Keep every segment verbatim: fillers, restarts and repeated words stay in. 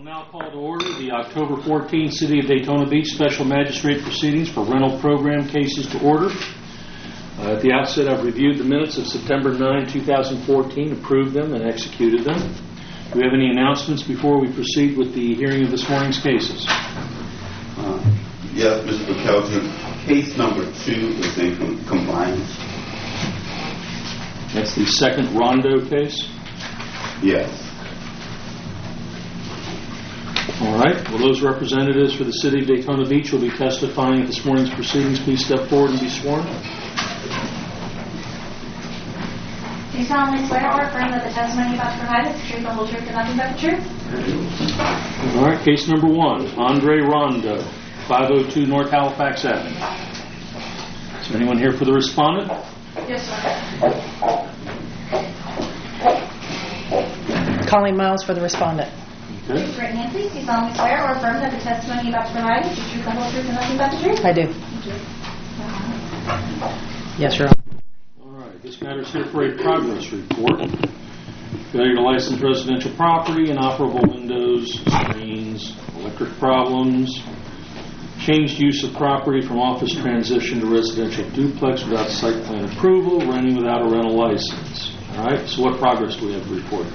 Now call to order the October fourteenth City of Daytona Beach Special Magistrate Proceedings for Rental Program cases to order. Uh, at the outset, I've reviewed the minutes of September ninth, two thousand fourteen, approved them, and executed them. Do we have any announcements before we proceed with the hearing of this morning's cases? Uh, yes, Mister McKelton. Case number two is in com- compliance. That's the second Rondo case? Yes. All right. Well, those representatives for the City of Daytona Beach will be testifying at this morning's proceedings. Please step forward and be sworn. Do you solemnly swear or affirm that the testimony you're about to provide is the truth, the whole truth, and nothing but the truth? All right. Case number one, Andre Rondo, five oh two North Halifax Avenue. Is there anyone here for the respondent? Yes, sir. Colleen Miles for the respondent. Okay. Raise your right hand, please. Do you solemnly swear or affirm that the testimony you're about to provide is the truth, the whole truth, and nothing but the truth? I do. Thank you. Yes, Your Honor. All right. This matter is here for a progress report. Failure to license residential property, inoperable windows, screens, electric problems, changed use of property from office transition to residential duplex without site plan approval, renting without a rental license. All right. So what progress do we have to report?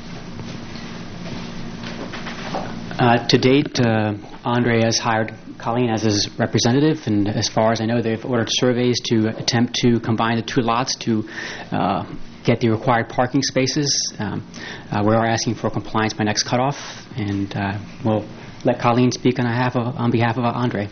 Uh, to date, uh, Andre has hired Colleen as his representative, and as far as I know, they've ordered surveys to attempt to combine the two lots to uh, get the required parking spaces. Um, uh, we are asking for compliance by next cutoff, and uh, we'll let Colleen speak on behalf of, on behalf of Andre.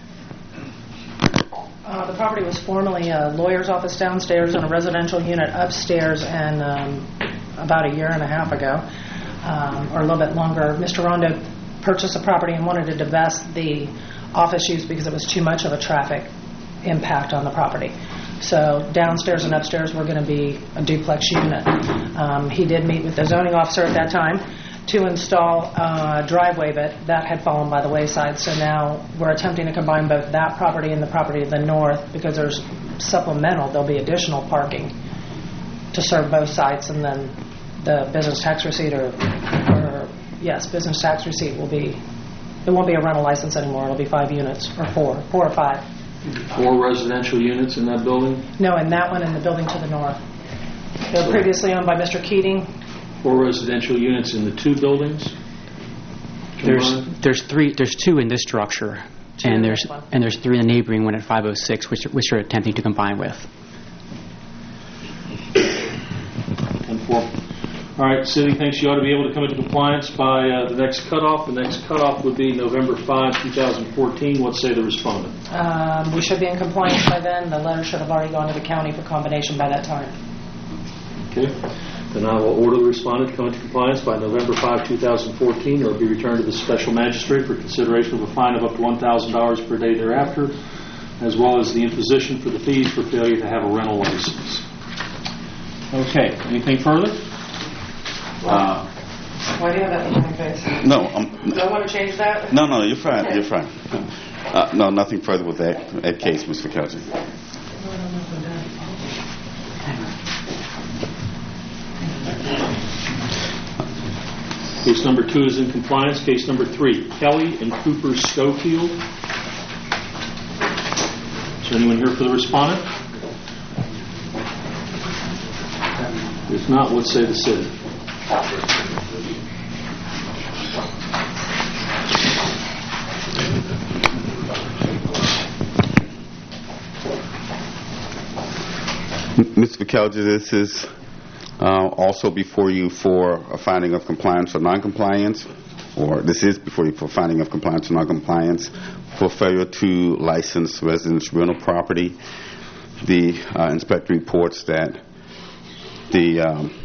Uh, the property was formerly a lawyer's office downstairs and a residential unit upstairs, and um, about a year and a half ago, um, or a little bit longer, Mister Rondo purchased the property and wanted to divest the office use because it was too much of a traffic impact on the property. So downstairs and upstairs were going to be a duplex unit. Um, he did meet with the zoning officer at that time to install a driveway, but that had fallen by the wayside. So now we're attempting to combine both that property and the property to the north because there's supplemental, there'll be additional parking to serve both sites, and then the business tax receipt or, or yes, business tax receipt will be, it won't be a rental license anymore. It'll be five units or four, four or five. Four residential units in that building? No, and that one in the building to the north. They were previously owned by Mister Keating. Four residential units in the two buildings? There's Combined? there's three there's two in this structure, Two in and there's this one. and there's three in the neighboring one at five oh six, which which we're attempting to combine with. And four. All right, City thinks you ought to be able to come into compliance by uh, the next cutoff. The next cutoff would be November fifth, twenty fourteen. What say the respondent? Um, we should be in compliance by then. The letter should have already gone to the county for combination by that time. Okay. Then I will order the respondent to come into compliance by November fifth, twenty fourteen, or be returned to the special magistrate for consideration of a fine of up to one thousand dollars per day thereafter, as well as the imposition for the fees for failure to have a rental license. Okay. Anything further? Uh, Why do you have that in your face? no, um, Do I want to change that? no, no, you're fine. Okay. You're fine. Uh, no, nothing further with that, that case, Mister McKelton. Case number two is in compliance. Case number three, Kelly and Cooper Schofield. Is there anyone here for the respondent? If not, what say the city? Mister McKelton, this is uh, also before you for a finding of compliance or noncompliance, or this is before you for finding of compliance or noncompliance for failure to license residence rental property. The uh, inspector reports that the um,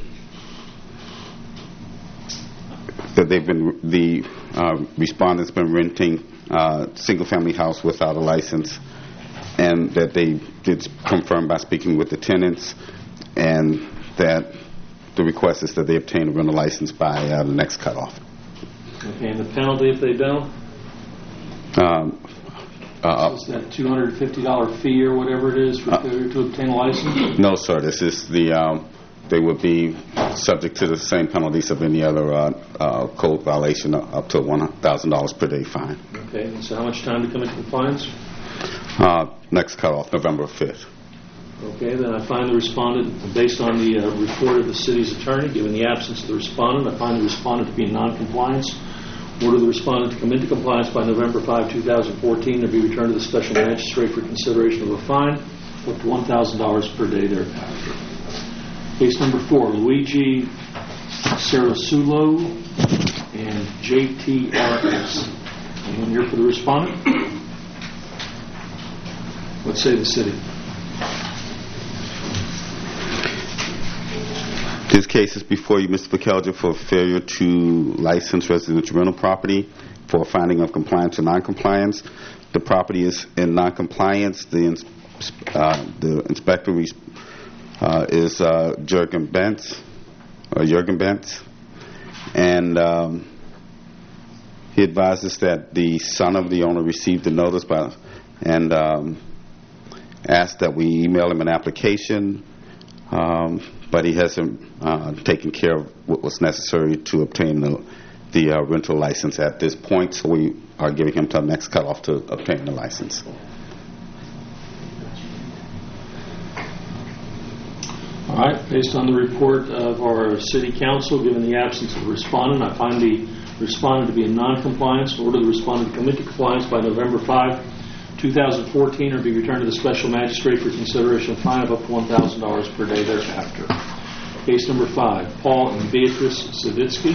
that they've been the uh, respondent's been renting uh, single-family house without a license, and that they did confirm by speaking with the tenants, and that the request is that they obtain a rental license by uh, the next cutoff. Okay, and the penalty if they don't? Um, uh, Is that two hundred fifty dollars fee or whatever it is for uh, failure to obtain a license? no, sir. This is the um, they would be subject to the same penalties of any other uh, uh, code violation, up to one thousand dollars per day fine. Okay, and so how much time to come into compliance? Uh, next cutoff, November fifth. Okay, then I find the respondent, based on the uh, report of the city's attorney, given the absence of the respondent, I find the respondent to be in non-compliance. Order the respondent to come into compliance by November fifth, two thousand fourteen, and be returned to the special magistrate for consideration of a fine up to one thousand dollars per day thereafter. Case number four, Luigi Sarasulo and J T R S. Anyone here for the respondent? What say the city? This case is before you, Mister McKelger, for failure to license residential rental property for a finding of compliance or noncompliance. The property is in noncompliance. The, ins- uh, the inspector uh, is uh, Jurgen Bentz, or Jurgen Bentz, and um, he advises that the son of the owner received the notice by, and um, asked that we email him an application. Um, but he hasn't uh, taken care of what was necessary to obtain the, the uh, rental license at this point, so we are giving him till next cutoff to obtain the license. All right, based on the report of our city council, given the absence of the respondent, I find the respondent to be in non-compliance. Order the respondent to come into compliance by November fifth, two thousand fourteen, or be returned to the special magistrate for consideration of fine of up to one thousand dollars per day thereafter. Case number five, Paul and Beatrice Savitsky.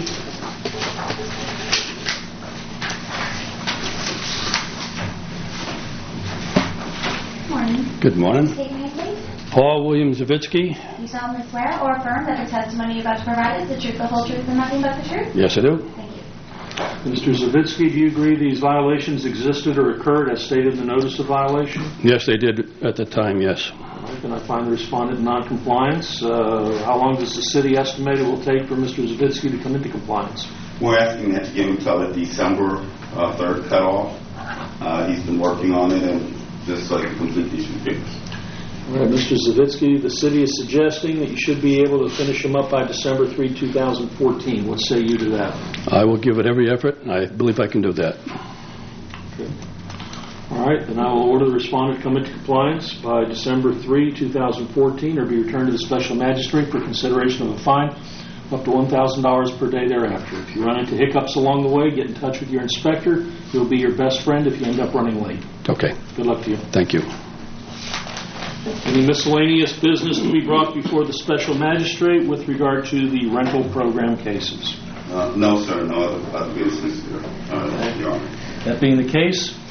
Morning. Good morning. State your name, please. Paul William Zavitsky. You solemnly swear or affirm that the testimony you're about to provide is the truth, the whole truth, and nothing but the truth? Yes, I do. Thank you. Mister Zavitsky, do you agree these violations existed or occurred as stated in the notice of violation? Yes, they did at the time, yes. All right, then I find the respondent in non-compliance. Uh, how long does the city estimate it will take for Mister Zavitsky to come into compliance? We're asking that to give him till the December uh, third cutoff. Uh, he's been working on it, and just so he can complete these repairs. All right, Mister Zavitsky, the city is suggesting that you should be able to finish them up by December third, two thousand fourteen. What say you to that? I will give it every effort. I believe I can do that. Okay. All right, then I will order the respondent to come into compliance by December third, two thousand fourteen, or be returned to the special magistrate for consideration of a fine up to one thousand dollars per day thereafter. If you run into hiccups along the way, get in touch with your inspector. He'll be your best friend if you end up running late. Okay. Good luck to you. Thank you. Any miscellaneous business to be brought before the special magistrate with regard to the rental program cases? Uh, no, sir. No other, other business here. Uh, Your Honor. That being the case,